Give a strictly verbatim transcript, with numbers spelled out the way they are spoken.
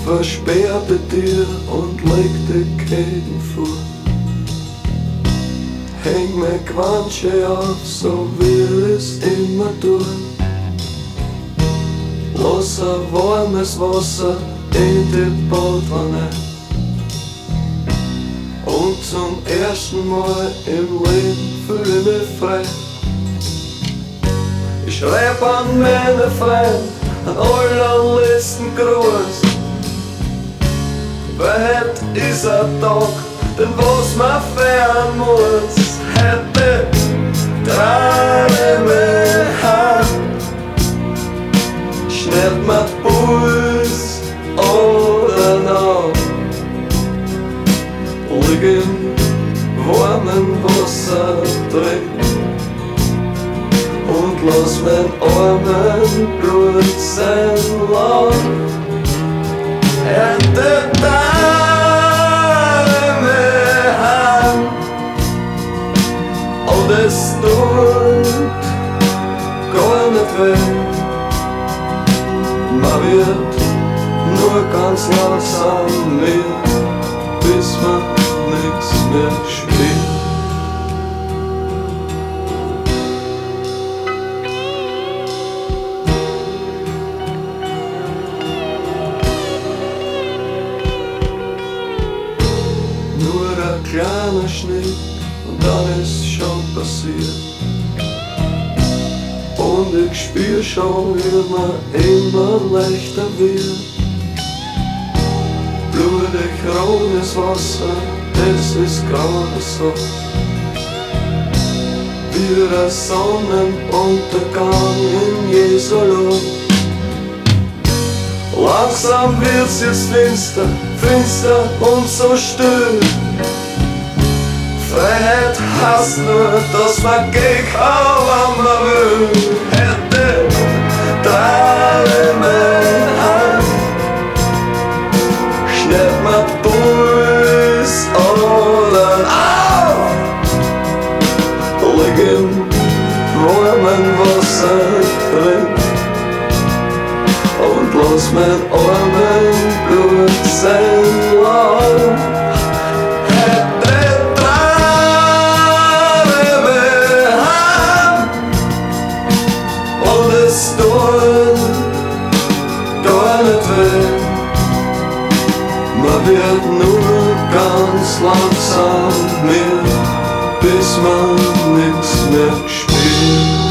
versperrte Tür und legte Käden vor. Häng mir Quansche auf, so wie es immer tut. Lass ein warmes Wasser in die Badwanne. Und zum ersten Mal im Leben fühle ich mich frei. Ich schreib an meine Freunde einen allerletzten Gruß. Weil heut ist ein Tag, den was man feiern muss. Heute trage mich heim, schnellt mir Puls oder noch. Lieg im warmen Wasser drin und lass mein armen Blut sein lang. Heute trage mich heim und es tut gar nicht weh. Man wird nur ganz langsam mehr, bis man nichts mehr spürt. Nur ein kleiner Schnitt und dann ist schon passiert. Und ich spür schon, wie man immer leichter wird. Blutig rotes Wasser, es ist gerade so wie der Sonnenuntergang in Jesu Lob. Langsam wird's jetzt finster, finster und so still. Freiheit heißt nur, dass man gehen kann, wann man will. Hätte drei mein Hand, schnellt man Puls oder auf. Lieg im warmen Wasser drin und lass mein armen Blut sein lang. Es tut gar nicht weh. Man wird nur ganz langsam mehr, bis man nichts mehr spürt.